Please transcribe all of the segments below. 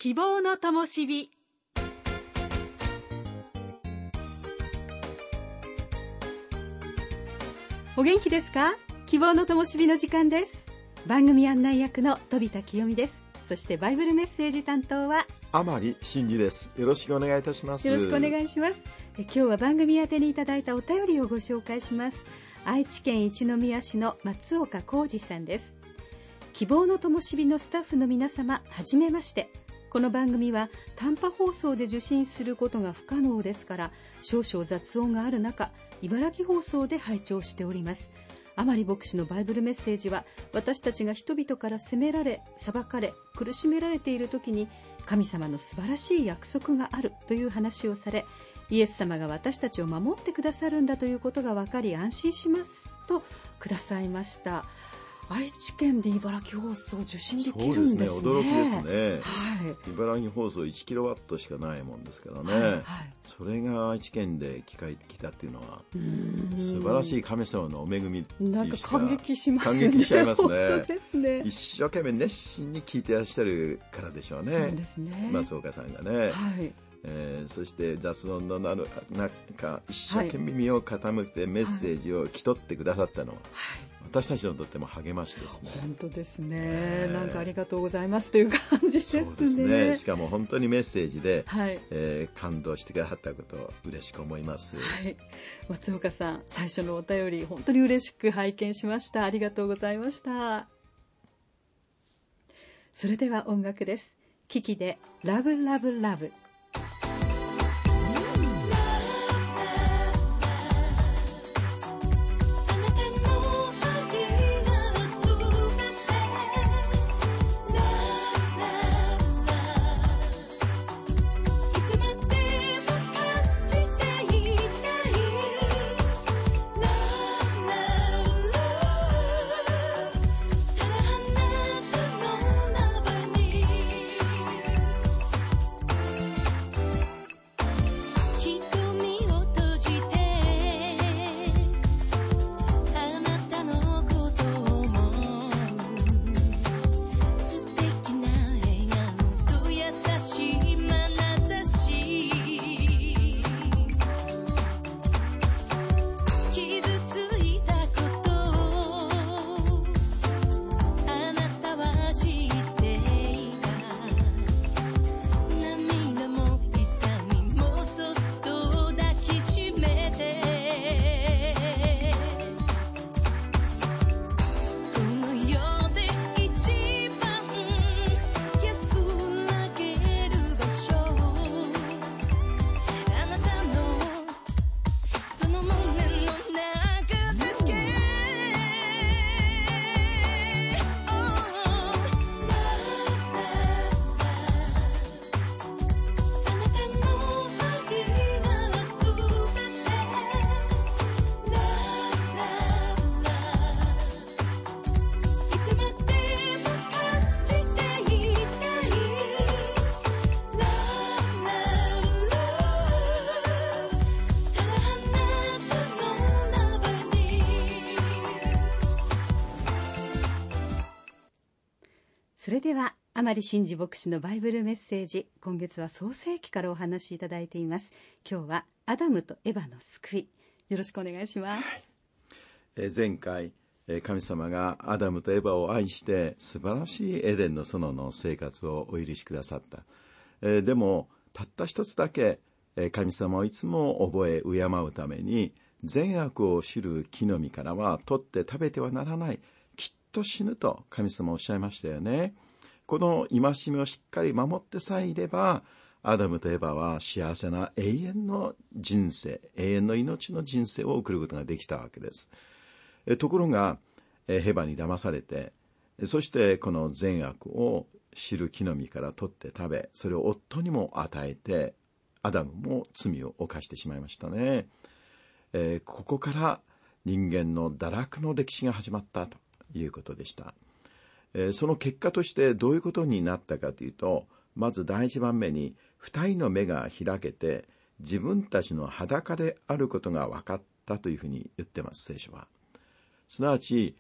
希望の灯火。お元気ですか？希望の灯火の時間です。番組案内役の飛田清美です。そしてバイブルメッセージ担当は甘利真嗣です。よろしくお願いいたします。 よろしくお願いします。今日は番組宛てにいただいたお便りをご紹介します。愛知県一宮市の松岡浩二さんです。希望の灯火のスタッフの皆様、はじめまして。この番組は短波放送で受信することが不可能ですから、少々雑音がある中、茨城放送で拝聴しております。甘利牧師のバイブルメッセージは、私たちが人々から責められ、裁かれ、苦しめられている時に、神様の素晴らしい約束があるという話をされ、イエス様が私たちを守ってくださるんだということが分かり安心しますとくださいました。愛知県で茨城放送受信できるんですね。 そうですね、驚きですね、 はい、 茨城放送 1kW しかないもんですからね、 はいはい、 それが愛知県で聞かれてきたっていうのは素晴らしい神様のお恵みっていうなんか感激しますね。 感激しちゃいますね。 本当ですね。 一生懸命熱心に聞いてらっしゃるからでしょうね。 そうですね、 松岡さんがね、 はい、 そして雑音の中一生懸命身を傾けてメッセージを聞き取ってくださったのは、はい、私たちにとっても励ましですね。 本当ですね、なんかありがとうございますという感じですね。 そうですね。しかも本当にメッセージで、 はい、 感動してくださったことを嬉しく思います、 はい、松岡さん、最初のお便り本当に嬉しく拝見しました。ありがとうございました。それでは音楽です。キキでラブラブラブ。それでは甘利真嗣牧師のバイブルメッセージ、今月は創世記からお話しいただいています。今日はアダムとエバの救い、よろしくお願いします。 前回神様がアダムとエバを愛して素晴らしいエデンの園の生活をお許しくださった。でもたった一つだけ神様をいつも覚え敬うために、善悪を知る木の実からは取って食べてはならない、きっと死ぬと神様おっしゃいましたよね。この戒めをしっかり守ってさえいれば、アダムとエバは幸せな永遠の人生、永遠の命の人生を送ることができたわけです。ところがヘバに騙されて、そしてこの善悪を知る木の実から取って食べ、それを夫にも与えて、アダムも罪を犯してしまいましたね。ここから人間の堕落の歴史が始まったということでした。その結果としてどういうことになったかというと、まず第一番目に二人の目が開けて自分たちの裸であることが分かったというふうに言ってます、聖書は。すなわち、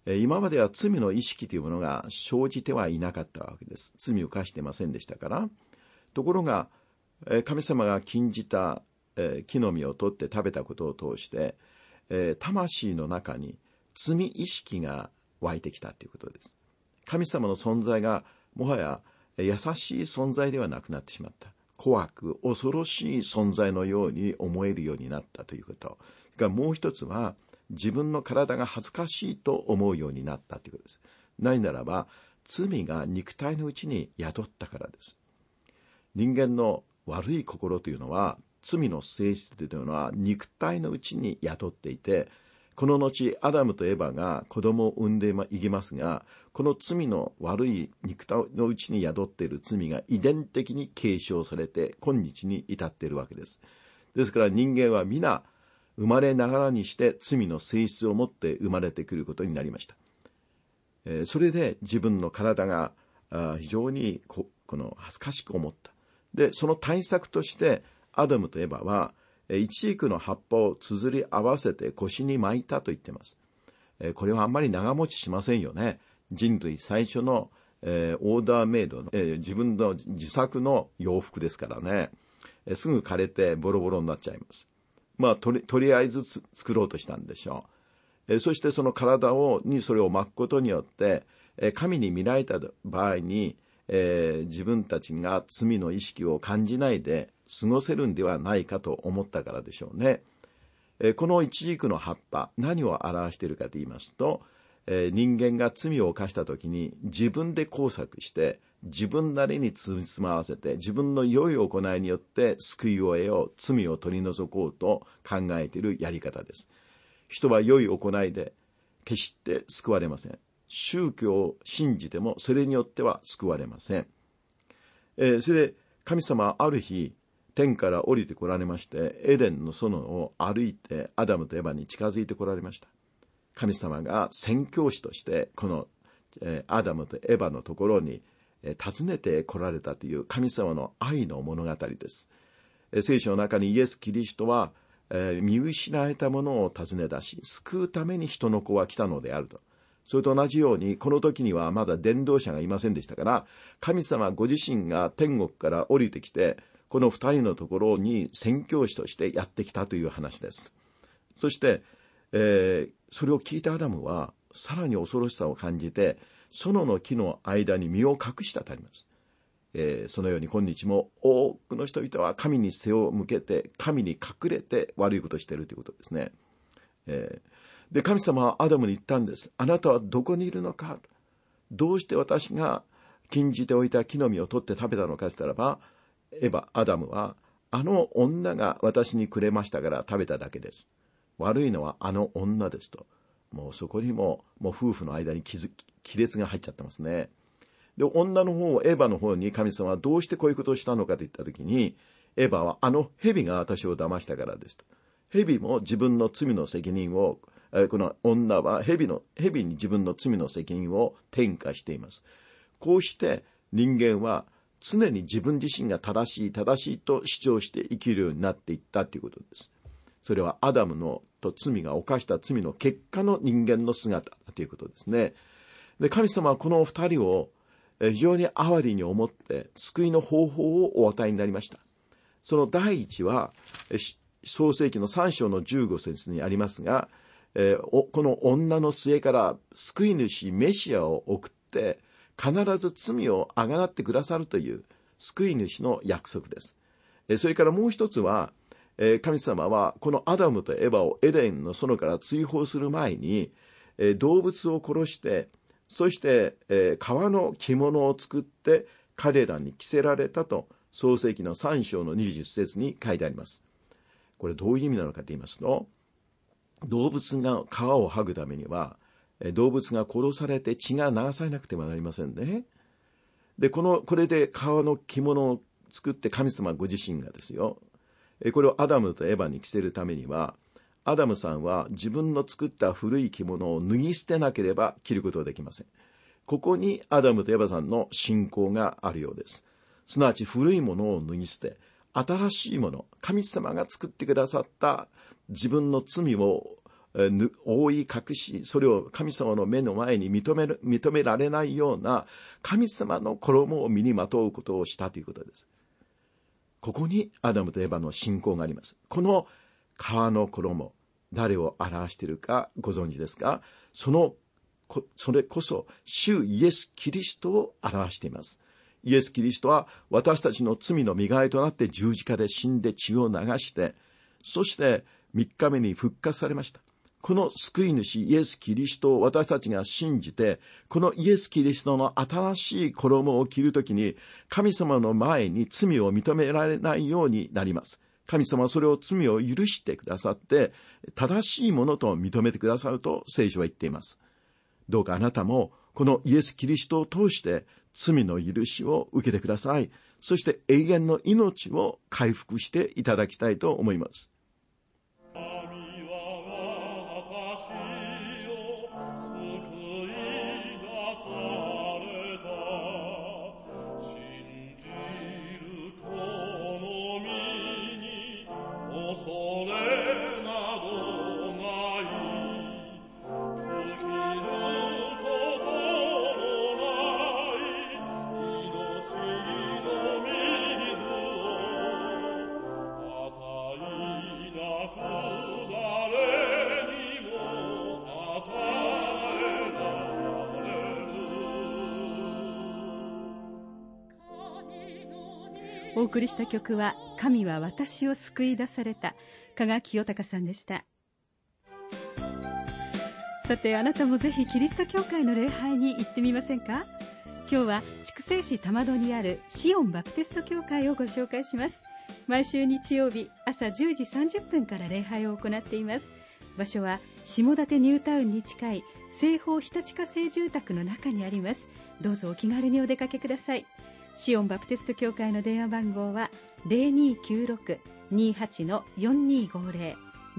今までは罪の意識というものが生じてはいなかったわけです。罪を犯していませんでしたから。ところが、神様が禁じた木の実を取って食べたことを通して、魂の中に罪意識が湧いてきたということです。神様の存在がもはや優しい存在ではなくなってしまった。怖く恐ろしい存在のように思えるようになったということ。それからもう一つは、自分の体が恥ずかしいと思うようになったということです。何ならば、罪が肉体のうちに宿ったからです。人間の悪い心というのは、罪の性質というのは肉体のうちに宿っていて、この後アダムとエバが子供を産んでいきますが、この罪の悪い肉体のうちに宿っている罪が遺伝的に継承されて今日に至っているわけです。ですから人間は皆生まれながらにして罪の性質を持って生まれてくることになりました。それで自分の体が非常にこの恥ずかしく思った。で、その対策としてアダムとエバはイチジクの葉っぱを綴り合わせて腰に巻いたと言っています。これはあんまり長持ちしませんよね。人類最初の、オーダーメイドの、自分の自作の洋服ですからね。すぐ枯れてボロボロになっちゃいます。とりあえず作ろうとしたんでしょう。そしてその体にそれを巻くことによって、神に見られた場合に、自分たちが罪の意識を感じないで過ごせるんではないかと思ったからでしょうね。このイチジクの葉っぱ、何を表しているかと言いますと、人間が罪を犯したときに自分で工作して自分なりにつまわせて自分の良い行いによって救いを得よう、罪を取り除こうと考えているやり方です。人は良い行いで決して救われません。宗教を信じてもそれによっては救われません。それで神様はある日天から降りてこられまして、エデンの園を歩いてアダムとエバに近づいてこられました。神様が宣教師としてこのアダムとエバのところに訪ねてこられたという神様の愛の物語です。聖書の中にイエス・キリストは見失われたものを訪ね出し、救うために人の子は来たのであると。それと同じように、この時にはまだ伝道者がいませんでしたから、神様ご自身が天国から降りてきて、この二人のところに宣教師としてやってきたという話です。そして、それを聞いたアダムは、さらに恐ろしさを感じて、園の木の間に身を隠したとあります。そのように今日も多くの人々は神に背を向けて、神に隠れて悪いことをしているということですね。で、神様はアダムに言ったんです。あなたはどこにいるのか。どうして私が禁じておいた木の実を取って食べたのかと言ったらば、アダムは、あの女が私にくれましたから食べただけです。悪いのはあの女ですと。もうそこにもう夫婦の間に亀裂が入っちゃってますね。で、女の方、エバの方に神様はどうしてこういうことをしたのかと言ったときに、エバはあの蛇が私を騙したからですと。蛇も自分の罪の責任を、この女は蛇に自分の罪の責任を転嫁しています。こうして人間は常に自分自身が正しいと主張して生きるようになっていったということです。それはアダムと罪が犯した罪の結果の人間の姿ということですね。で、神様はこの二人を非常に哀れに思って救いの方法をお与えになりました。その第一は創世記の3章の15節にありますが、この女の末から救い主メシアを送って必ず罪をあがなってくださるという救い主の約束です。それからもう一つは、神様はこのアダムとエバをエデンの園から追放する前に、動物を殺して、そして革の着物を作って彼らに着せられたと創世記の3章の20節に書いてあります。これどういう意味なのかと言いますと、動物が皮を剥ぐためには動物が殺されて血が流されなくてはなりませんね。で、これで革の着物を作って神様ご自身がですよ、これをアダムとエバに着せるためには、アダムさんは自分の作った古い着物を脱ぎ捨てなければ着ることができません。ここにアダムとエバさんの信仰があるようです。すなわち古いものを脱ぎ捨て、新しいもの、神様が作ってくださった自分の罪を覆い隠し、それを神様の目の前に認められないような神様の衣を身にまとうことをしたということです。ここにアダムとエバの信仰があります。この皮の衣、誰を表しているかご存知ですか？それこそ主イエス・キリストを表しています。イエス・キリストは私たちの罪の身代わりとなって十字架で死んで血を流して、そして3日目に復活されました。この救い主イエス・キリストを私たちが信じて、このイエス・キリストの新しい衣を着るときに、神様の前に罪を認められないようになります。神様はそれを罪を許してくださって、正しいものと認めてくださると聖書は言っています。どうかあなたもこのイエス・キリストを通して罪の許しを受けてください。そして永遠の命を回復していただきたいと思います。 お送りした曲は神は私を救い出された、加賀清隆さんでした。さて、あなたもぜひキリスト教会の礼拝に行ってみませんか？今日は筑西市玉戸にあるシオンバプテスト教会をご紹介します。毎週日曜日朝10時30分から礼拝を行っています。場所は下館ニュータウンに近い西方日立化成住宅の中にあります。どうぞお気軽にお出かけください。シオンバプテスト教会の電話番号は 0296-28-4250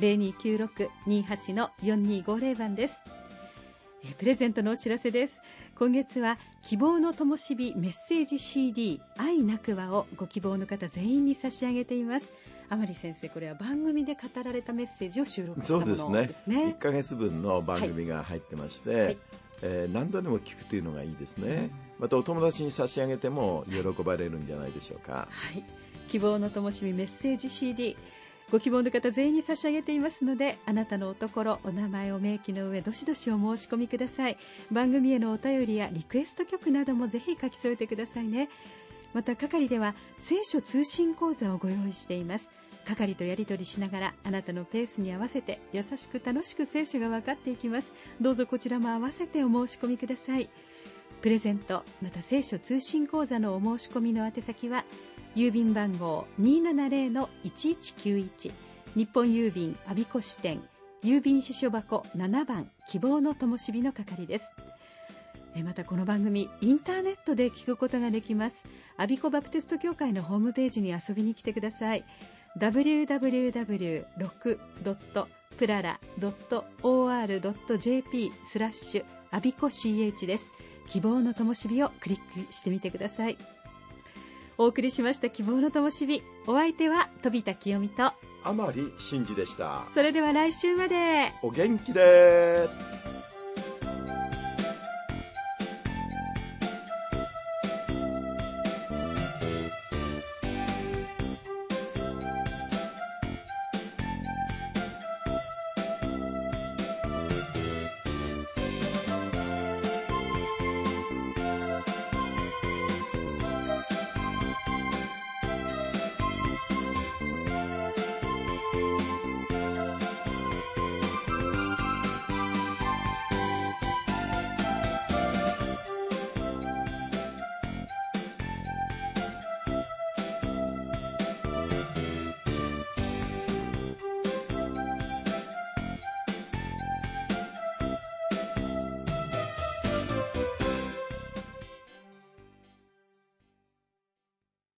0296-28-4250 番です。プレゼントのお知らせです。今月は希望の灯火メッセージ CD 愛なくばをご希望の方全員に差し上げています。甘利先生、これは番組で語られたメッセージを収録したものですね。 そうですね。1ヶ月分の番組が入ってまして、はい何度でも聞くというのがいいですね。またお友達に差し上げても喜ばれるんじゃないでしょうか。 はい、希望の灯火メッセージ CD ご希望の方全員に差し上げていますので、あなたのおところお名前を明記の上どしどしお申し込みください。番組へのお便りやリクエスト曲などもぜひ書き添えてくださいね。また係では聖書通信講座をご用意しています。係とやり取りしながらあなたのペースに合わせて優しく楽しく聖書が分かっていきます。どうぞこちらも合わせてお申し込みください。プレゼントまた聖書通信講座のお申し込みの宛先は郵便番号 270-1191 日本郵便我孫子支店郵便支所箱7番希望の灯火の係です。またこの番組インターネットで聞くことができます。我孫子バプテスト教会のホームページに遊びに来てください。www.plala.or.jp/ アビコ CH です。希望の灯火をクリックしてみてください。お送りしました希望の灯火、お相手は飛田清美と甘利真嗣でした。 それでは来週までお元気で。